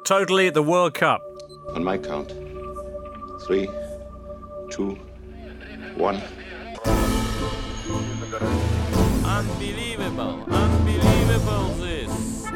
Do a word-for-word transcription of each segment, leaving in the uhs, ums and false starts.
totally at the World Cup? On my count. Three, two, one. Unbelievable, unbelievable this.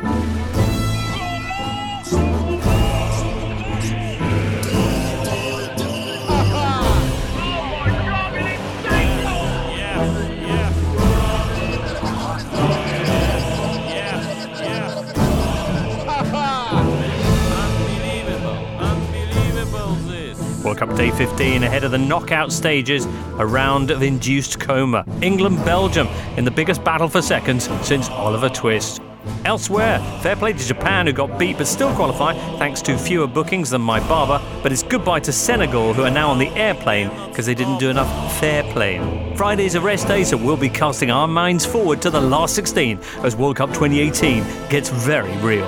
World Cup Day fifteen ahead of the knockout stages, a round of induced coma. England-Belgium in the biggest battle for seconds since Oliver Twist. Elsewhere, fair play to Japan, who got beat but still qualify thanks to fewer bookings than my barber, but it's goodbye to Senegal, who are now on the airplane because they didn't do enough fair playing. Friday's a rest day, so we'll be casting our minds forward to the last sixteen as World Cup twenty eighteen gets very real.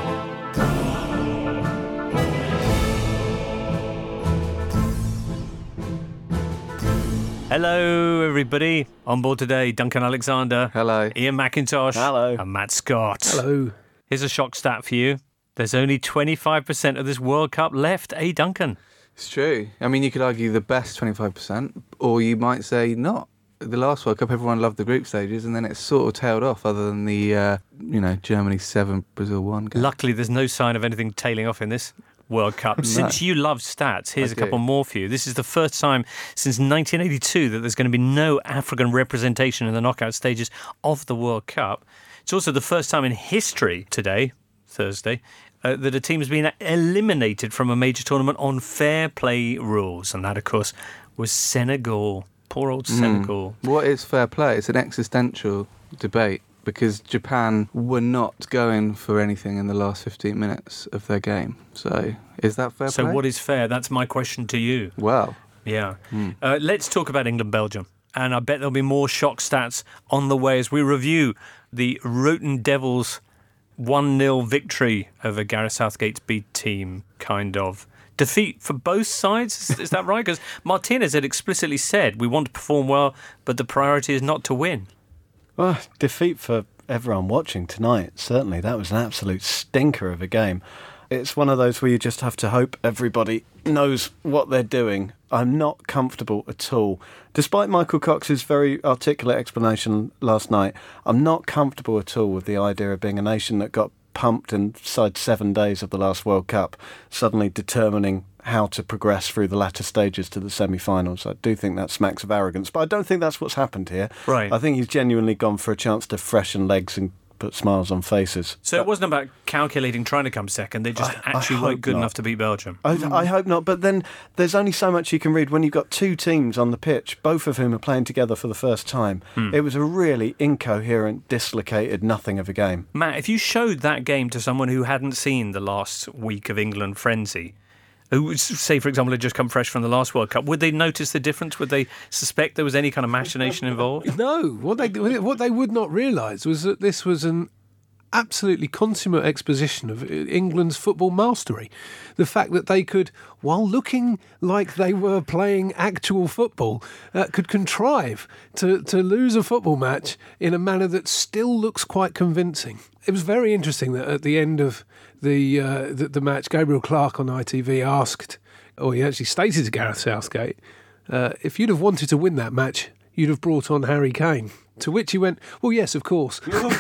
Hello, everybody. On board today, Duncan Alexander. Hello. Ian McIntosh. Hello. And Matt Scott. Hello. Here's a shock stat for you. There's only twenty-five percent of this World Cup left, eh, Duncan? It's true. I mean, you could argue the best twenty-five percent, or you might say not. The last World Cup, everyone loved the group stages, and then it sort of tailed off, other than the, uh, you know, Germany seven, Brazil one game. Luckily, there's no sign of anything tailing off in this World Cup. No. Since you love stats, here's I a couple do. more for you. This is the first time since nineteen eighty-two that there's going to be no African representation in the knockout stages of the World Cup. It's also the first time in history today, Thursday, uh, that a team has been eliminated from a major tournament on fair play rules. And that, of course, was Senegal. Poor old Senegal. Mm. What is fair play? It's an existential debate, because Japan were not going for anything in the last fifteen minutes of their game. So, is that fair So play? what is fair? That's my question to you. Well, Yeah. Mm. Uh, let's talk about England-Belgium. And I bet there'll be more shock stats on the way as we review the Roten Devils' one nil victory over Gareth Southgate's B team, kind of. Defeat for both sides, is, is that right? Because Martinez had explicitly said, we want to perform well, but the priority is not to win. Well, defeat for everyone watching tonight, certainly. That was an absolute stinker of a game. It's one of those where you just have to hope everybody knows what they're doing. I'm not comfortable at all. Despite Michael Cox's very articulate explanation last night, I'm not comfortable at all with the idea of being a nation that got pumped inside seven days of the last World Cup, suddenly determining how to progress through the latter stages to the semi-finals. I do think that smacks of arrogance, but I don't think that's what's happened here. Right. I think he's genuinely gone for a chance to freshen legs and put smiles on faces. So it wasn't about calculating trying to come second, they just I- I actually weren't hope good not. enough to beat Belgium. I, I hope not, but then there's only so much you can read when you've got two teams on the pitch, both of whom are playing together for the first time. Hmm. It was a really incoherent, dislocated nothing of a game. Matt, if you showed that game to someone who hadn't seen the last week of England frenzy, who, say, for example, had just come fresh from the last World Cup, would they notice the difference? Would they suspect there was any kind of machination involved? No, what they what they would not realise was that this was an absolutely consummate exposition of England's football mastery. The fact that they could, while looking like they were playing actual football, uh, could contrive to, to lose a football match in a manner that still looks quite convincing. It was very interesting that at the end of the uh, the, the match, Gabriel Clark on I T V asked, or he actually stated to Gareth Southgate, uh, if you'd have wanted to win that match, you'd have brought on Harry Kane. To which he went, well, yes, of course.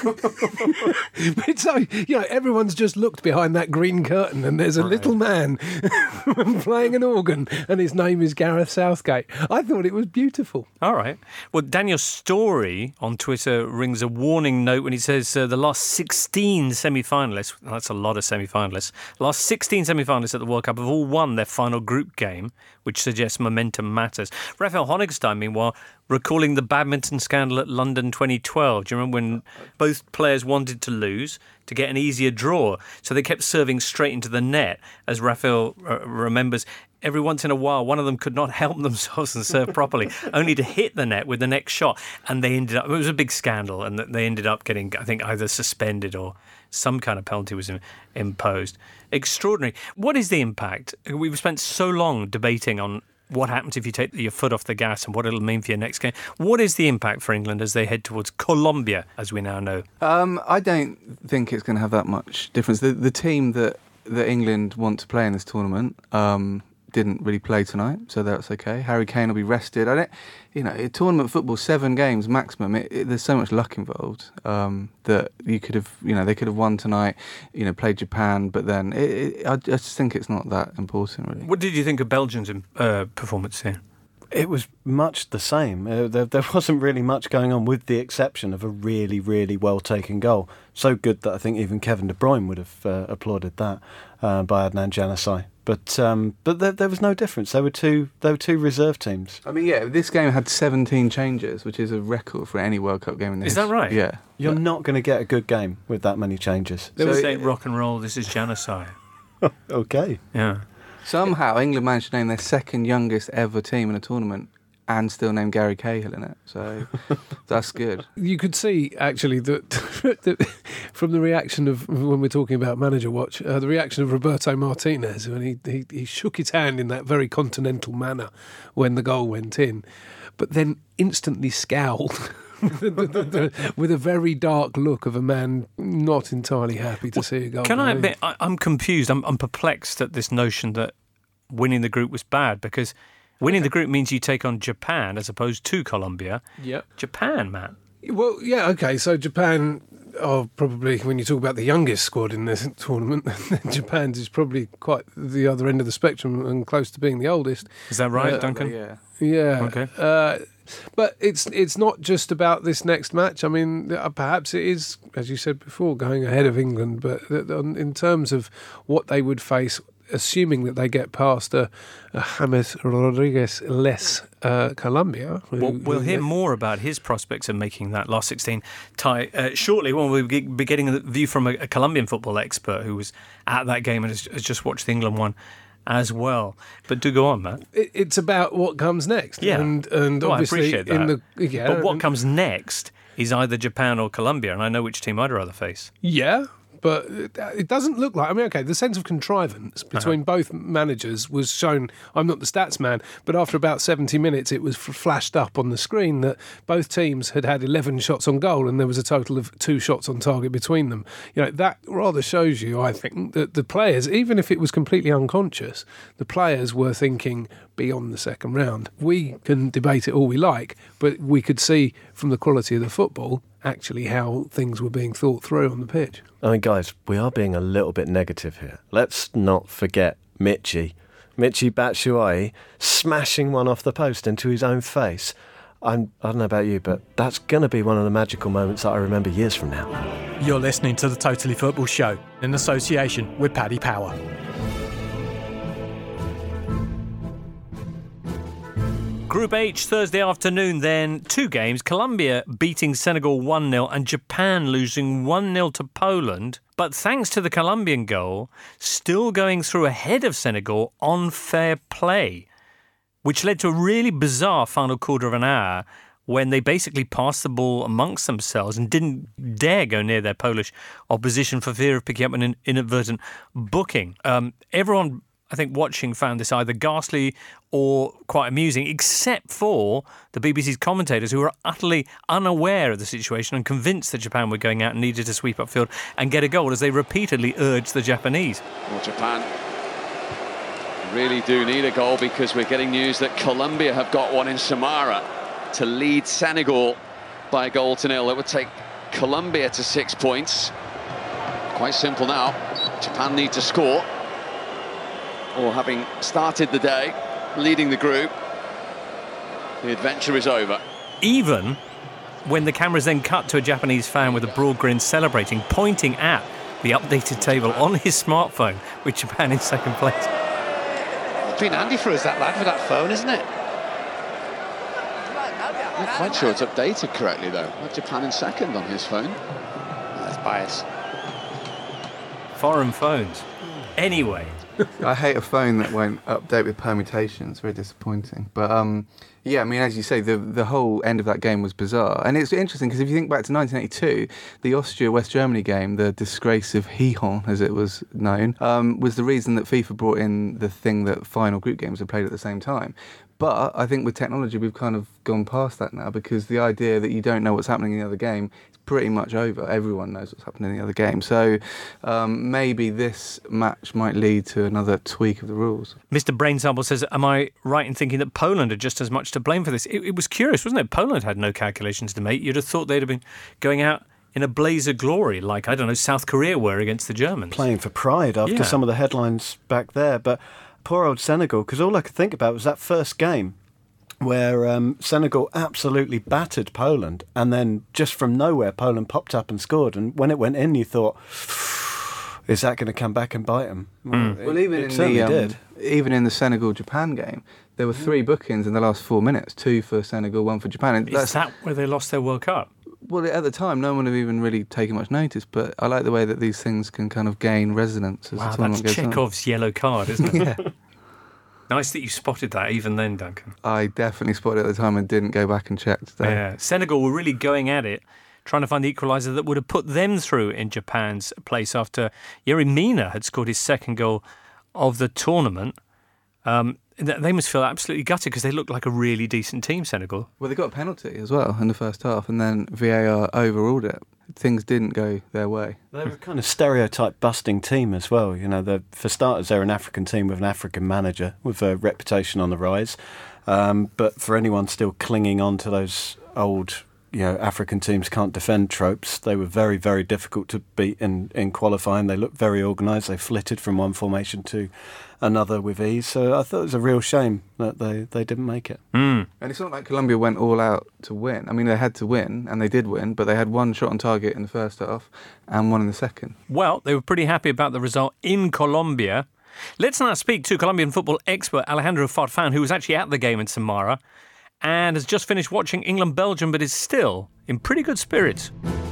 But so, you know, everyone's just looked behind that green curtain and there's a Right. little man playing an organ and his name is Gareth Southgate. I thought it was beautiful. All right. Well, Daniel Story on Twitter rings a warning note when he says uh, the last sixteen semi-finalists, that's a lot of semi-finalists, last sixteen semi-finalists at the World Cup have all won their final group game, which suggests momentum matters. Raphael Honigstein, meanwhile, recalling the badminton scandal at London twenty twelve. Do you remember when both players wanted to lose to get an easier draw? So they kept serving straight into the net. As Raphael uh, remembers, every once in a while, one of them could not help themselves and serve properly, only to hit the net with the next shot. And they ended up, it was a big scandal, and they ended up getting, I think, either suspended or some kind of penalty was imposed. Extraordinary. What is the impact? We've spent so long debating on what happens if you take your foot off the gas and what it'll mean for your next game. What is the impact for England as they head towards Colombia, as we now know? Um, I don't think it's going to have that much difference. The, the team that that England want to play in this tournament. Um, didn't really play tonight, so that's okay. Harry Kane will be rested. I don't, you know, in tournament football, seven games maximum. It, it, there's so much luck involved um, that you could have, you know, they could have won tonight. You know, played Japan, but then it, it, I just think it's not that important, really. What did you think of Belgium's uh, performance here? It was much the same. Uh, there, there wasn't really much going on, with the exception of a really, really well taken goal. So good that I think even Kevin De Bruyne would have uh, applauded that uh, by Adnan Januzaj. But um, but there, there was no difference. There were two there were two reserve teams. I mean, yeah, this game had seventeen changes, which is a record for any World Cup game in the Is that right? Yeah. You're but, not going to get a good game with that many changes. There was so, ain't rock and roll. This is Januzaj. Okay. Yeah. Somehow England managed to name their second youngest ever team in a tournament and still name Gary Cahill in it. So that's good. You could see, actually, that, that from the reaction of, when we're talking about Manager Watch, uh, the reaction of Roberto Martinez when he, he, he shook his hand in that very continental manner when the goal went in, but then instantly scowled with a very dark look of a man not entirely happy to see a goal. Can I admit, I, I'm confused. I'm, I'm perplexed at this notion that winning the group was bad, because winning the group means you take on Japan as opposed to Colombia. Yeah. Japan, man. Well, yeah, okay, so Japan are probably, when you talk about the youngest squad in this tournament, Japan's is probably quite the other end of the spectrum and close to being the oldest. Is that right, uh, Duncan? Yeah. Yeah. Okay. Uh, but it's it's not just about this next match. I mean, uh, perhaps it is, as you said before, going ahead of England, but in terms of what they would face, assuming that they get past a, a James Rodriguez-less uh, Colombia. Who, Well, we'll hear more about his prospects of making that last sixteen tie uh, shortly, when we'll be getting a view from a, a Colombian football expert who was at that game and has, has just watched the England one as well. But do go on, Matt. It, it's about what comes next. Yeah. And, and Oh, I obviously appreciate in that. the yeah, But what and- comes next is either Japan or Colombia, and I know which team I'd rather face. Yeah, but it it doesn't look like... I mean, OK, the sense of contrivance between Uh-huh. both managers was shown... I'm not the stats man, but after about seventy minutes, it was f- flashed up on the screen that both teams had had eleven shots on goal and there was a total of two shots on target between them. You know, that rather shows you, I think, that the players, even if it was completely unconscious, the players were thinking beyond the second round. We can debate it all we like, but we could see from the quality of the football actually how things were being thought through on the pitch. I mean, guys, we are being a little bit negative here. Let's not forget Michy. Michy Batshuayi smashing one off the post into his own face. I'm, I don't know about you, but that's going to be one of the magical moments that I remember years from now. You're listening to the Totally Football Show in association with Paddy Power. Group H, Thursday afternoon then, two games. Colombia beating Senegal one nil and Japan losing one nil to Poland. But thanks to the Colombian goal, still going through ahead of Senegal on fair play, which led to a really bizarre final quarter of an hour when they basically passed the ball amongst themselves and didn't dare go near their Polish opposition for fear of picking up an inadvertent booking. Um, everyone, I think, watching found this either ghastly or quite amusing, except for the B B C's commentators, who were utterly unaware of the situation and convinced that Japan were going out and needed to sweep upfield and get a goal, as they repeatedly urged the Japanese. Well, Japan really do need a goal, because we're getting news that Colombia have got one in Samara to lead Senegal by a goal to nil. It would take Colombia to six points. Quite simple now. Japan need to score, or having started the day leading the group, the adventure is over. Even when the cameras then cut to a Japanese fan with a broad grin celebrating, pointing at the updated table on his smartphone with Japan in second place. It's been handy for us, that lad, with that phone, isn't it? I'm not quite sure it's updated correctly, though. Japan in second on his phone. That's bias. Foreign phones. Anyway. I hate a phone that won't update with permutations. Very disappointing. But um, yeah, I mean, as you say, the the whole end of that game was bizarre, and it's interesting because if you think back to nineteen eighty-two, the Austria-West Germany game, the disgrace of Gijón, as it was known, um, was the reason that FIFA brought in the thing that final group games are played at the same time. But I think with technology, we've kind of gone past that now, because the idea that you don't know what's happening in the other game is pretty much over. Everyone knows what's happening in the other game. So um, maybe this match might lead to another tweak of the rules. Mister Brainsample says, am I right in thinking that Poland are just as much to blame for this? It, it was curious, wasn't it? Poland had no calculations to make. You'd have thought they'd have been going out in a blaze of glory, like, I don't know, South Korea were against the Germans. Playing for pride after Yeah. some of the headlines back there. But poor old Senegal, because all I could think about was that first game where um, Senegal absolutely battered Poland, and then just from nowhere Poland popped up and scored, and when it went in you thought, is that going to come back and bite them? Mm. It, Well, even it in certainly the um, did. even in the Senegal-Japan game, there were three bookings in the last four minutes, two for Senegal, one for Japan. And Is that where they lost their World Cup? Well, at the time, no one had even really taken much notice, but I like the way that these things can kind of gain resonance as Wow, the tournament that's goes on. Chekhov's yellow card, isn't it? Yeah. Nice that you spotted that even then, Duncan. I definitely spotted it at the time and didn't go back and check today. Yeah. Senegal were really going at it, trying to find the equaliser that would have put them through in Japan's place after Yerry Mina had scored his second goal of the tournament. Um, th- they must feel absolutely gutted because they looked like a really decent team, Senegal. Well, they got a penalty as well in the first half, and then V A R overruled it. Things didn't go their way. They're a kind of stereotype busting team as well. You know, they're, for starters, they're an African team with an African manager with a reputation on the rise. Um, but for anyone still clinging on to those old, you know, African teams can't defend tropes, they were very, very difficult to beat in, in qualifying. They looked very organised. They flitted from one formation to another with ease. So I thought it was a real shame that they, they didn't make it. Mm. And it's not like Colombia went all out to win. I mean, they had to win, and they did win, but they had one shot on target in the first half and one in the second. Well, they were pretty happy about the result in Colombia. Let's now speak to Colombian football expert Alejandro Farfan, who was actually at the game in Samara and has just finished watching England-Belgium, but is still in pretty good spirits.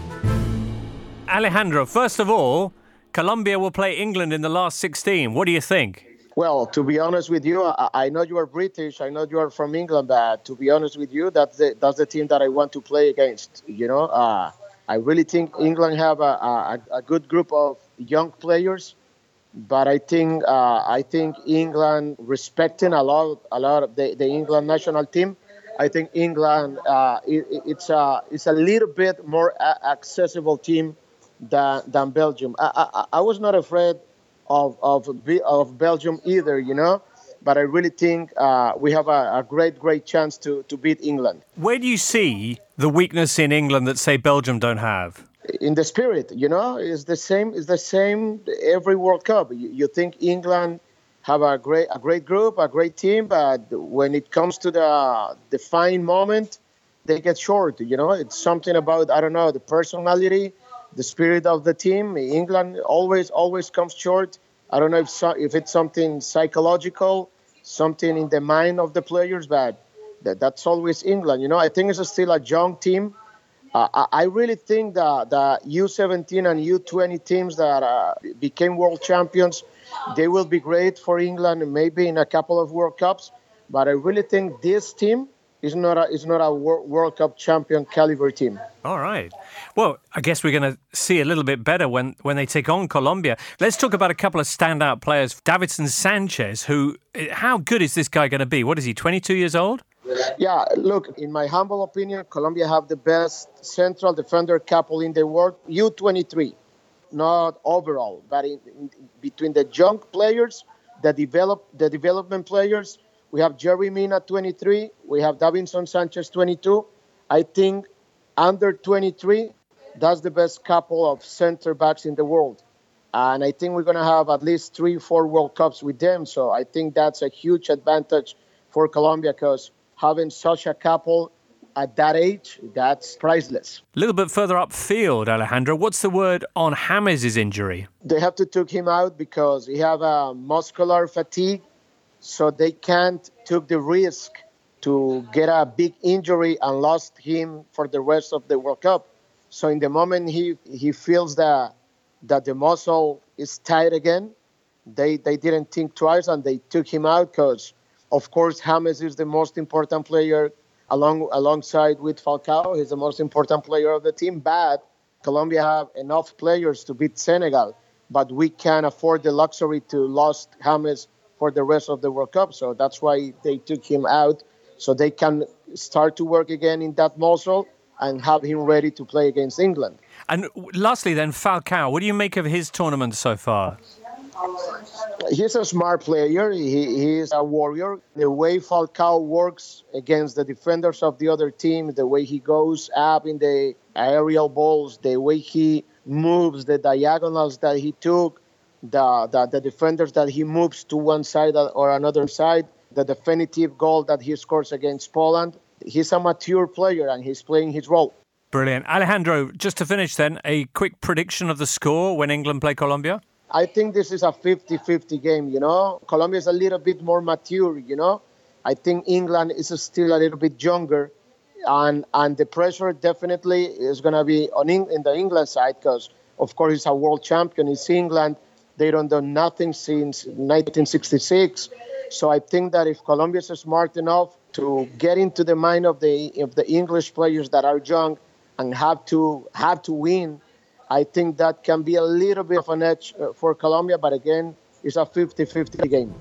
Alejandro, first of all, Colombia will play England in the last sixteen. What do you think? Well, to be honest with you, I, I know you are British. I know you are from England, but to be honest with you, that's the that's the team that I want to play against. You know, uh, I really think England have a, a, a good group of young players, but I think uh, I think England respecting a lot a lot of the, the England national team. I think England uh, it, it's a it's a little bit more a- accessible team than than Belgium. I, I, I was not afraid of of of Belgium either, you know, but I really think uh, we have a, a great great chance to to beat England. Where do you see the weakness in England that, say, Belgium don't have? In the spirit, you know, it's the same. It's the same every World Cup. You, you think England have a great a great group, a great team, but when it comes to the the fine moment, they get short. You know, it's something about, I don't know, the personality, the spirit of the team. England always always comes short. I don't know if so, if it's something psychological, something in the mind of the players, but that, that's always England. You know, I think it's still a young team. Uh, I, I really think that the U seventeen and U twenty teams that uh, became world champions, they will be great for England, maybe in a couple of World Cups. But I really think this team is not a is not a World Cup champion caliber team. All right. Well, I guess we're going to see a little bit better when, when they take on Colombia. Let's talk about a couple of standout players. Davinson Sanchez, who, how good is this guy going to be? What is he, twenty-two years old? Yeah, look, in my humble opinion, Colombia have the best central defender couple in the world, U twenty-three, not overall, but in, in, between the young players, the develop the development players, we have Yerry Mina, twenty-three, we have Davinson Sanchez, twenty-two. I think under twenty-three, that's the best couple of center backs in the world. And I think we're going to have at least three, four World Cups with them. So I think that's a huge advantage for Colombia, because having such a couple at that age, that's priceless. A little bit further upfield, Alejandro, what's the word on James' injury? They have to take him out because he have a muscular fatigue, so they can't take the risk to get a big injury and lost him for the rest of the World Cup. So in the moment he, he feels that that the muscle is tight again, they they didn't think twice and they took him out because, of course, James is the most important player along alongside with Falcao. He's the most important player of the team. But Colombia have enough players to beat Senegal, but we can't afford the luxury to lose James for the rest of the World Cup. So that's why they took him out, so they can start to work again in that muscle and have him ready to play against England. And lastly then, Falcao, what do you make of his tournament so far? He's a smart player. He, he is a warrior. The way Falcao works against the defenders of the other team, the way he goes up in the aerial balls, the way he moves, the diagonals that he took, the, the, the defenders that he moves to one side or another side, the definitive goal that he scores against Poland. He's a mature player and he's playing his role. Brilliant. Alejandro, just to finish then, a quick prediction of the score when England play Colombia? I think this is a fifty-fifty game, you know. Colombia is a little bit more mature, you know. I think England is still a little bit younger. And and the pressure definitely is going to be on in, in the England side because, of course, it's a world champion. It's England. They don't do nothing since nineteen sixty-six. So I think that if Colombia is smart enough to get into the mind of the of the English players that are young and have to have to win, I think that can be a little bit of an edge for Colombia, but again, it's a fifty-fifty game.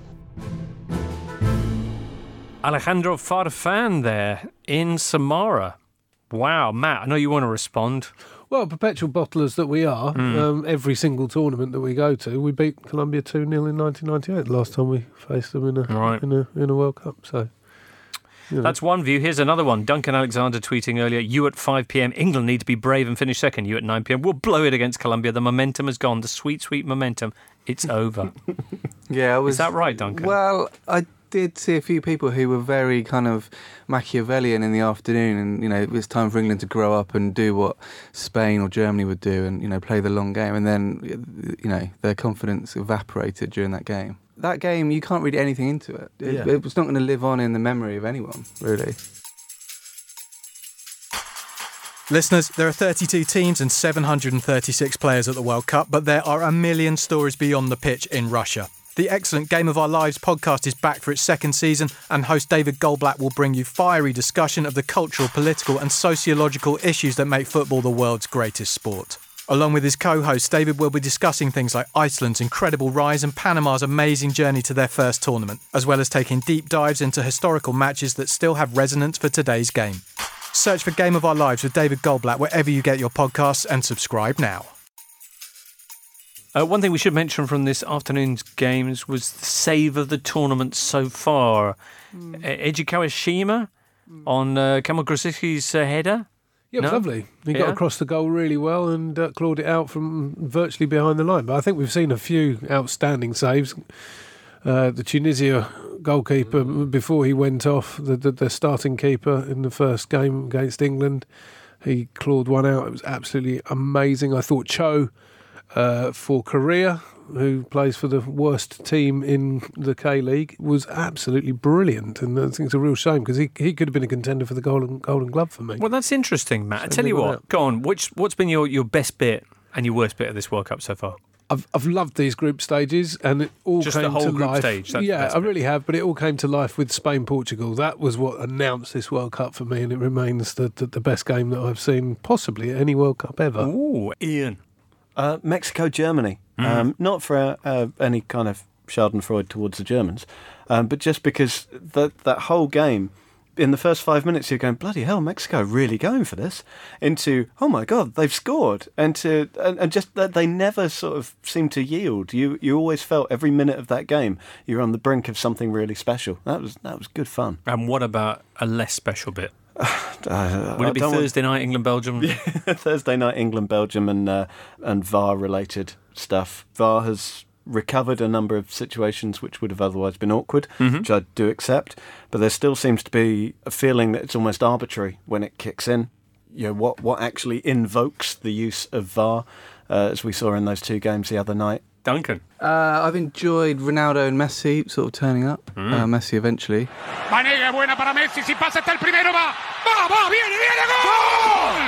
Alejandro Farfan there in Samara. Wow, Matt, I know you want to respond. Well, perpetual bottlers that we are, mm. um, every single tournament that we go to, we beat Colombia two nil in nineteen ninety-eight, the last time we faced them in a, right. in a, in a World Cup, so... You know. That's one view. Here's another one. Duncan Alexander tweeting earlier, you at five p.m, England need to be brave and finish second. You at nine p.m, we'll blow it against Colombia. The momentum has gone. The sweet, sweet momentum. It's over. Yeah, I was, Is that right, Duncan? Well, I did see a few people who were very kind of Machiavellian in the afternoon, and, you know, it was time for England to grow up and do what Spain or Germany would do and, you know, play the long game. And then, you know, their confidence evaporated during that game. That game, you can't read anything into it. It, yeah. it was not going to live on in the memory of anyone, really. Listeners, there are thirty-two teams and seven hundred thirty-six players at the World Cup, but there are a million stories beyond the pitch in Russia. The excellent Game of Our Lives podcast is back for its second season, and host David Goldblatt will bring you fiery discussion of the cultural, political and sociological issues that make football the world's greatest sport. Along with his co-host, David will be discussing things like Iceland's incredible rise and Panama's amazing journey to their first tournament, as well as taking deep dives into historical matches that still have resonance for today's game. Search for Game of Our Lives with David Goldblatt wherever you get your podcasts and subscribe now. Uh, one thing we should mention from this afternoon's games was the save of the tournament so far. Mm. Eiji Kawashima mm. on uh, Kamil Grosicki's uh, header. Yeah, it was no? lovely. He yeah. got across the goal really well and uh, clawed it out from virtually behind the line. But I think we've seen a few outstanding saves. Uh, the Tunisia goalkeeper, before he went off, the, the, the starting keeper in the first game against England, he clawed one out. It was absolutely amazing. I thought Cho uh, for Korea, who plays for the worst team in the K-League, was absolutely brilliant. And I think it's a real shame because he he could have been a contender for the Golden Golden Glove for me. Well, that's interesting, Matt. I tell you what, go on. Which, what's been your, your best bit and your worst bit of this World Cup so far? I've I've loved these group stages, and it all Just came the whole to group life. Stage, that's yeah, I really have, but it all came to life with Spain-Portugal. That was what announced this World Cup for me, and it remains the, the, the best game that I've seen possibly at any World Cup ever. Ooh, Ian. Uh, Mexico-Germany. Mm. Um, not for uh, uh, any kind of schadenfreude towards the Germans, um, but just because that that whole game, in the first five minutes, you're going, bloody hell, Mexico really going for this, into, oh my God, they've scored, and to and, and just that they never sort of seem to yield. You you always felt every minute of that game you're on the brink of something really special. That was that was good fun. And what about a less special bit? Uh, Would it be Thursday want... night England Belgium? Yeah, Thursday night England Belgium and uh, and V A R related stuff. V A R has recovered a number of situations which would have otherwise been awkward, mm-hmm. which I do accept, but there still seems to be a feeling that it's almost arbitrary when it kicks in. You know, what what actually invokes the use of V A R, uh, as we saw in those two games the other night. Duncan. Uh, I've enjoyed Ronaldo and Messi sort of turning up. Mm. Uh, Messi eventually. Vanega buena para Messi, si pasa hasta el primero, va, va, va, viene, viene, gol!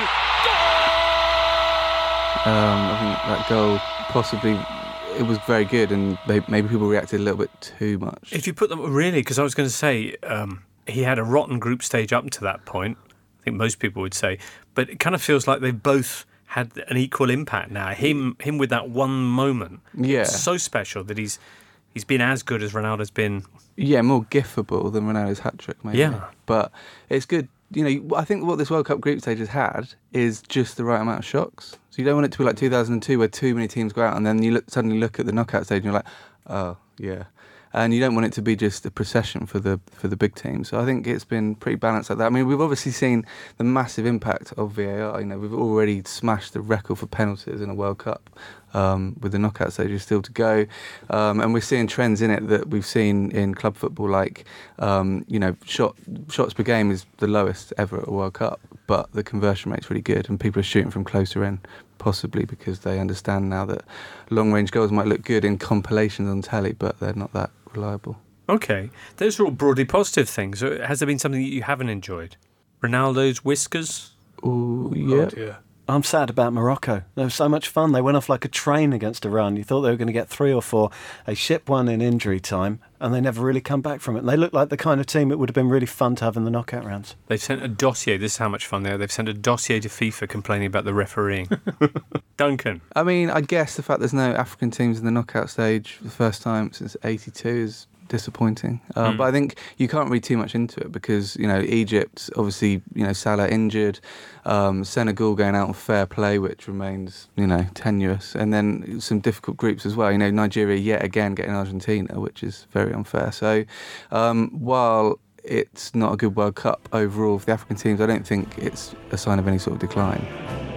Um, I think that goal possibly, it was very good, and maybe people reacted a little bit too much. If you put them, really, because I was going to say, um, he had a rotten group stage up to that point, I think most people would say, but it kind of feels like they've both had an equal impact now. Him him with that one moment. Yeah. It's so special that he's He's been as good as Ronaldo's been. Yeah, more giftable than Ronaldo's hat-trick, maybe. Yeah. But it's good. You know, I think what this World Cup group stage has had is just the right amount of shocks. So you don't want it to be like two thousand two where too many teams go out and then you look, suddenly look at the knockout stage and you're like, oh, yeah. And you don't want it to be just a procession for the for the big teams. So I think it's been pretty balanced like that. I mean, we've obviously seen the massive impact of V A R. You know, we've already smashed the record for penalties in a World Cup um, with the knockout stages still to go. Um, and we're seeing trends in it that we've seen in club football, like, um, you know, shot shots per game is the lowest ever at a World Cup, but the conversion rate's really good and people are shooting from closer in, possibly because they understand now that long-range goals might look good in compilations on telly, but they're not that reliable. Okay, those are all broadly positive things. Has there been something that you haven't enjoyed? Ronaldo's whiskers? Oh, yeah. God, yeah. I'm sad about Morocco. They were so much fun. They went off like a train against Iran. You thought they were going to get three or four. They shipped one in injury time, and they never really come back from it. And they look like the kind of team it would have been really fun to have in the knockout rounds. They've sent a dossier. This is how much fun they are. They've sent a dossier to FIFA complaining about the refereeing. Duncan? I mean, I guess the fact there's no African teams in the knockout stage for the first time since eighty-two is disappointing. Uh, Mm. But I think you can't read too much into it because, you know, Egypt, obviously, you know, Salah injured, um, Senegal going out on fair play, which remains, you know, tenuous, and then some difficult groups as well. You know, Nigeria yet again getting Argentina, which is very unfair. So um, while it's not a good World Cup overall for the African teams, I don't think it's a sign of any sort of decline.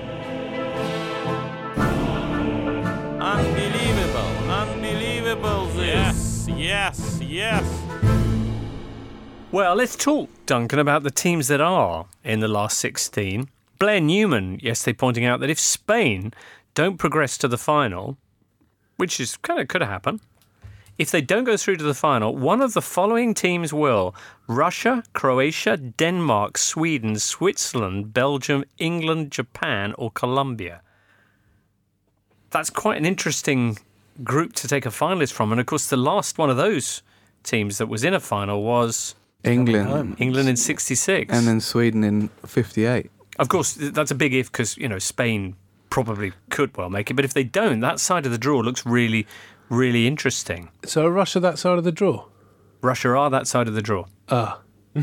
Unbelievable, unbelievable this. Yes, yes, yes. Well, let's talk, Duncan, about the teams that are in the last sixteen. Blair Newman yesterday pointing out that if Spain don't progress to the final, which is kind of could have happened, if they don't go through to the final, one of the following teams will: Russia, Croatia, Denmark, Sweden, Switzerland, Belgium, England, Japan, or Colombia. That's quite an interesting group to take a finalist from. And of course, the last one of those teams that was in a final was England. England in sixty-six. And then Sweden in fifty-eight. Of course, that's a big if because, you know, Spain probably could well make it. But if they don't, that side of the draw looks really, really interesting. So are Russia that side of the draw? Russia are that side of the draw. Ah.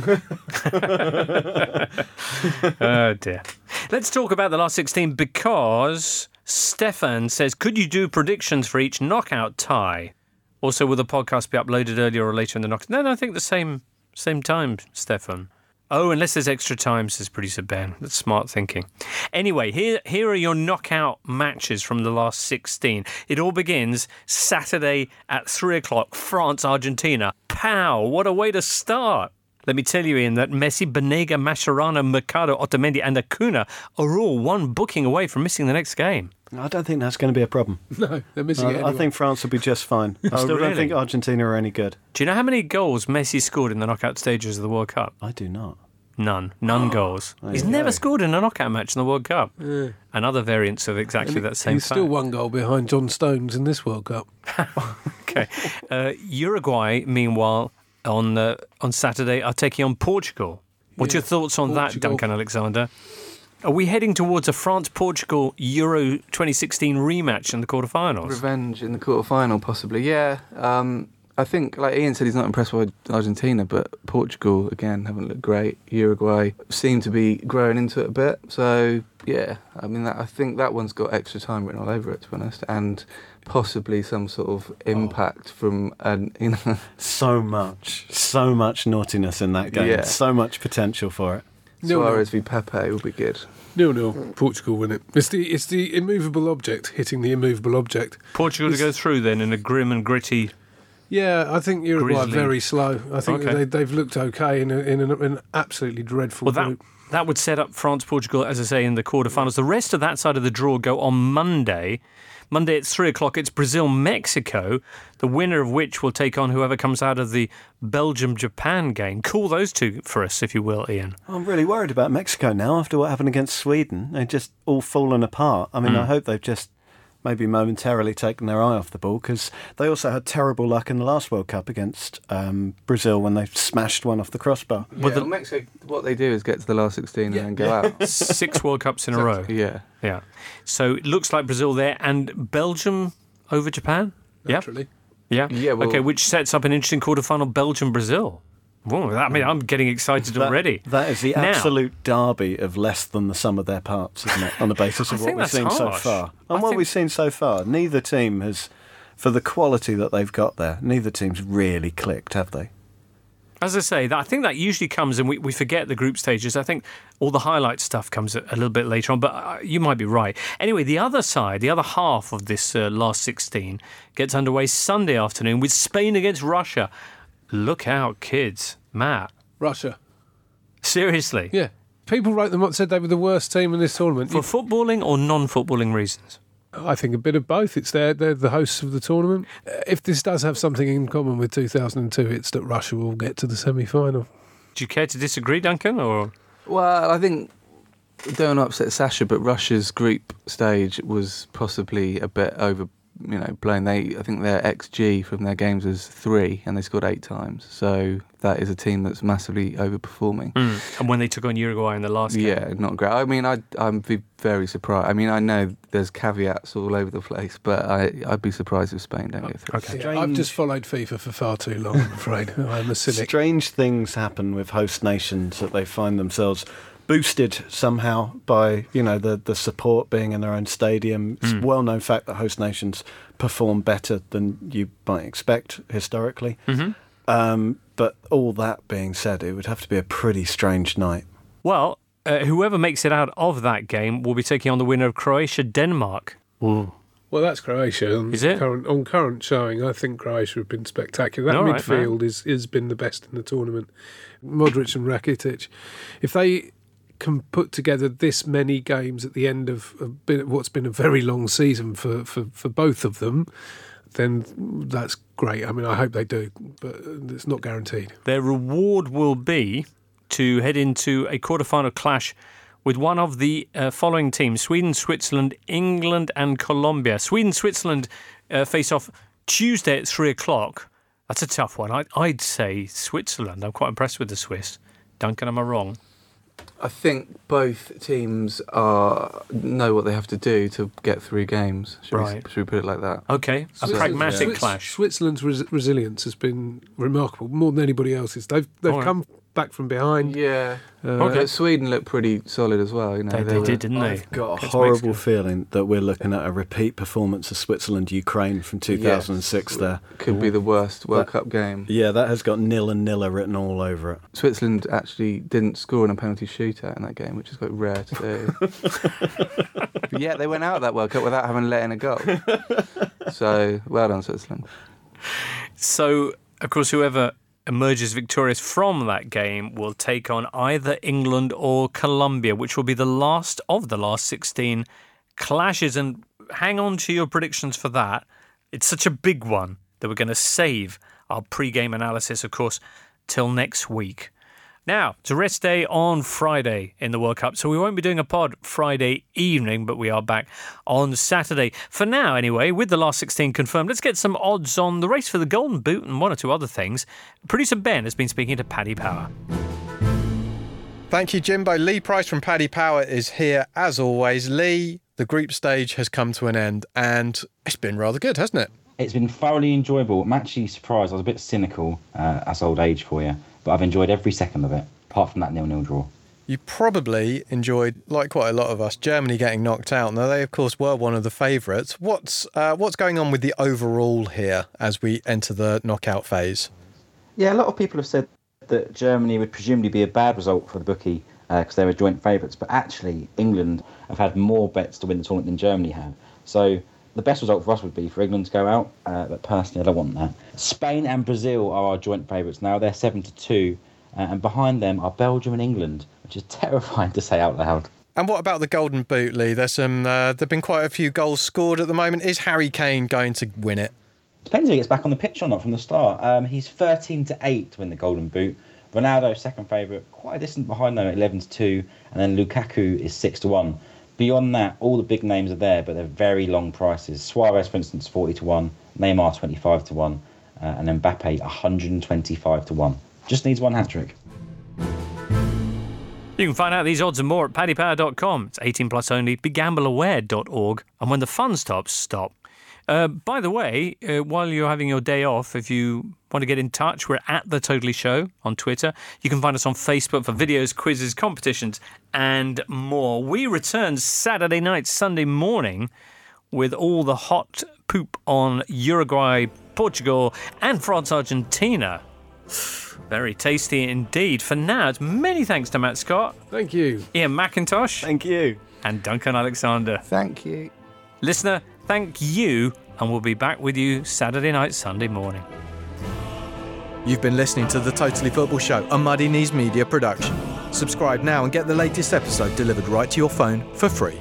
Oh, dear. Let's talk about the last sixteen because Stefan says, could you do predictions for each knockout tie? Also, will the podcast be uploaded earlier or later in the knockout? No, no, I think the same same time, Stefan. Oh, unless there's extra time, says producer Ben. That's smart thinking. Anyway, here here are your knockout matches from the last sixteen. It all begins Saturday at three o'clock, France-Argentina. Pow, what a way to start. Let me tell you, Ian, that Messi, Banega, Mascherano, Mercado, Otamendi and Acuna are all one booking away from missing the next game. I don't think that's going to be a problem. No, they're missing I, it anyway. I think France will be just fine. I Oh, still really? don't think Argentina are any good. Do you know how many goals Messi scored in the knockout stages of the World Cup? I do not. None. None goals. there He's you never go. scored in a knockout match in the World Cup. Yeah. And other variants of exactly And that same He's still fact. one goal behind John Stones in this World Cup. Okay. Uh, Uruguay, meanwhile, on uh, on Saturday, are taking on Portugal. What's Yeah, your thoughts on that, Portugal. Duncan Alexander? Are we heading towards a France-Portugal Euro twenty sixteen rematch in the quarterfinals? Revenge in the quarterfinal, possibly. Yeah. Um, I think, like Ian said, he's not impressed with Argentina, but Portugal, again, haven't looked great. Uruguay seem to be growing into it a bit. So, yeah, I mean, that, I think that one's got extra time written all over it, to be honest, and possibly some sort of impact from, an, you know... So much, so much naughtiness in that game. Yeah. So much potential for it. No, no. Suarez v Pepe will be good. No, no, Portugal win it. It's the it's the immovable object hitting the immovable object. Portugal to go through then in a grim and gritty... Yeah, I think Uruguay are Grizzly. very slow. I think Okay. they, they've looked okay in, a, in an, an absolutely dreadful Well, that, group. that would set up France-Portugal, as I say, in the quarterfinals. The rest of that side of the draw go on Monday. Monday at three o'clock, it's Brazil-Mexico, the winner of which will take on whoever comes out of the Belgium-Japan game. Call those two for us, if you will, Ian. I'm really worried about Mexico now after what happened against Sweden. They've just all fallen apart. I mean, Mm. I hope they've just maybe momentarily taken their eye off the ball because they also had terrible luck in the last World Cup against um, Brazil when they smashed one off the crossbar. Yeah, well, Mexico, what they do is get to the last sixteen Yeah. and then go out. Six World Cups in a row. Yeah. Yeah. So it looks like Brazil there and Belgium over Japan? Naturally. Yeah? Yeah, well- okay, which sets up an interesting quarter-final Belgium-Brazil. Whoa, I mean, I'm getting excited That- already. That is the Now- absolute derby of less than the sum of their parts, isn't it? On the basis I of what think we've that's seen so harsh. far. I And what think- we've seen so far, neither team has, for the quality that they've got there, neither team's really clicked, have they? As I say, that I think that usually comes, and we, we forget the group stages. I think all the highlight stuff comes a, a little bit later on, but uh, you might be right. Anyway, the other side, the other half of this uh, last sixteen gets underway Sunday afternoon with Spain against Russia. Look out, kids. Matt. Russia. Seriously? Yeah. People wrote them up, said they were the worst team in this tournament. For footballing or non-footballing reasons? I think a bit of both. It's their, they're the hosts of the tournament. Uh, If this does have something in common with two thousand two, it's that Russia will get to the semi-final. Do you care to disagree, Duncan? Or Well, I think, don't upset Sasha, but Russia's group stage was possibly a bit over, you know, blown. They, I think their X G from their games was three, and they scored eight times. So that is a team that's massively overperforming. Mm. And when they took on Uruguay in the last game. Yeah, not great. I mean, I'd, I'd be very surprised. I mean, I know there's caveats all over the place, but I, I'd be surprised if Spain don't go through. Okay. Yeah, I've just followed FIFA for far too long, I'm afraid. I'm a cynic. Strange things happen with host nations that they find themselves boosted somehow by, you know, the, the support being in their own stadium. It's a well-known fact that host nations perform better than you might expect historically. Mm-hmm. Um, but all that being said, it would have to be a pretty strange night. Well, uh, whoever makes it out of that game will be taking on the winner of Croatia-Denmark. Well, that's Croatia. On Is it? Current, on current showing, I think Croatia have been spectacular. That All right, midfield is has been the best in the tournament. Modric and Rakitic. If they can put together this many games at the end of a bit, what's been a very long season for, for, for both of them, then that's great. I mean, I hope they do, but it's not guaranteed. Their reward will be to head into a quarter-final clash with one of the uh, following teams: Sweden, Switzerland, England and Colombia. Sweden, Switzerland uh, face off Tuesday at three o'clock. That's a tough one. I, I'd say Switzerland. I'm quite impressed with the Swiss. Duncan, am I wrong? I think both teams are know what they have to do to get through games. Should, Right. we, should we put it like that? Okay, a So- pragmatic Swiss- clash. Switzerland's res- resilience has been remarkable, more than anybody else's. They've they've All right. come back from behind. Yeah. Uh, Okay. Sweden looked pretty solid as well. You know, They, they were- did, didn't they? I've got a Against horrible Mexico. feeling that we're looking at a repeat performance of Switzerland-Ukraine from two thousand six Yes. there. Could be the worst World That- Cup game. Yeah, that has got nil and niller written all over it. Switzerland actually didn't score in a penalty shootout in that game, which is quite rare to do. But yeah, they went out of that World Cup without having let in a goal. So, well done, Switzerland. So, of course, whoever emerges victorious from that game will take on either England or Colombia, which will be the last of the last sixteen clashes. And hang on to your predictions for that. It's such a big one that we're going to save our pre-game analysis, of course, till next week. Now, it's a rest day on Friday in the World Cup, so we won't be doing a pod Friday evening, but we are back on Saturday. For now, anyway, with the last sixteen confirmed, let's get some odds on the race for the Golden Boot and one or two other things. Producer Ben has been speaking to Paddy Power. Thank you, Jimbo. Lee Price from Paddy Power is here as always. Lee, the group stage has come to an end and it's been rather good, hasn't it? It's been thoroughly enjoyable. I'm actually surprised. I was a bit cynical, uh, that's old age for you, but I've enjoyed every second of it, apart from that nil-nil draw. You probably enjoyed, like quite a lot of us, Germany getting knocked out. Now, they, of course, were one of the favourites. What's uh, what's going on with the overall here as we enter the knockout phase? Yeah, a lot of people have said that Germany would presumably be a bad result for the bookie because uh, they were joint favourites, but actually England have had more bets to win the tournament than Germany have. So the best result for us would be for England to go out, uh, but personally I don't want that. Spain and Brazil are our joint favourites now. They're seven to two, uh, and behind them are Belgium and England, which is terrifying to say out loud. And what about the Golden Boot, Lee? There's some. Uh, there've been quite a few goals scored at the moment. Is Harry Kane going to win it? Depends if he gets back on the pitch or not from the start. Um, he's thirteen to eight to win the Golden Boot. Ronaldo, second favourite, quite a distance behind though, at eleven to two, and then Lukaku is six to one. Beyond that, all the big names are there, but they're very long prices. Suarez, for instance, forty to one, Neymar twenty-five to one, uh, and Mbappe one hundred twenty-five to one. Just needs one hat-trick. You can find out these odds and more at paddy power dot com. It's eighteen plus only, be gamble aware dot org, and when the fun stops, stop. Uh, by the way, uh, while you're having your day off, if you want to get in touch, we're at The Totally Show on Twitter. You can find us on Facebook for videos, quizzes, competitions, and more. We return Saturday night, Sunday morning with all the hot poop on Uruguay, Portugal, and France, Argentina. Very tasty indeed. For now, it's many thanks to Matt Scott. Thank you. Ian McIntosh. Thank you. And Duncan Alexander. Thank you. Listener, thank you, and we'll be back with you Saturday night, Sunday morning. You've been listening to The Totally Football Show, a Muddy Knees Media production. Subscribe now and get the latest episode delivered right to your phone for free.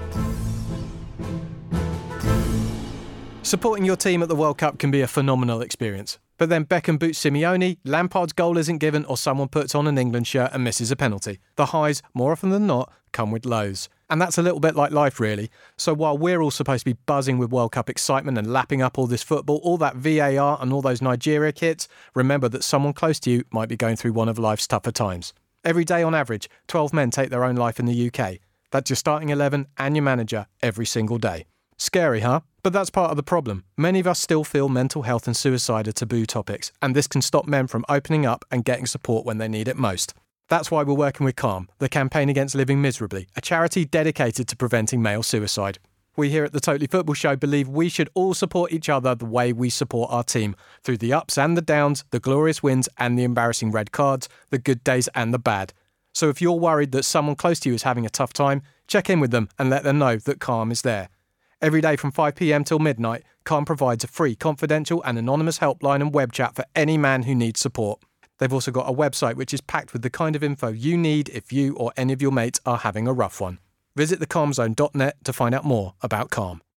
Supporting your team at the World Cup can be a phenomenal experience. But then Beckham boots Simeone, Lampard's goal isn't given, or someone puts on an England shirt and misses a penalty. The highs, more often than not, come with lows. And that's a little bit like life, really. So while we're all supposed to be buzzing with World Cup excitement and lapping up all this football, all that V A R and all those Nigeria kits, remember that someone close to you might be going through one of life's tougher times. Every day on average, twelve men take their own life in the U K. That's your starting eleven and your manager every single day. Scary, huh? But that's part of the problem. Many of us still feel mental health and suicide are taboo topics, and this can stop men from opening up and getting support when they need it most. That's why we're working with Calm, the campaign against living miserably, a charity dedicated to preventing male suicide. We here at the Totally Football Show believe we should all support each other the way we support our team, through the ups and the downs, the glorious wins and the embarrassing red cards, the good days and the bad. So if you're worried that someone close to you is having a tough time, check in with them and let them know that Calm is there. Every day from five p m till midnight, Calm provides a free, confidential and anonymous helpline and web chat for any man who needs support. They've also got a website which is packed with the kind of info you need if you or any of your mates are having a rough one. Visit the calm zone dot net to find out more about Calm.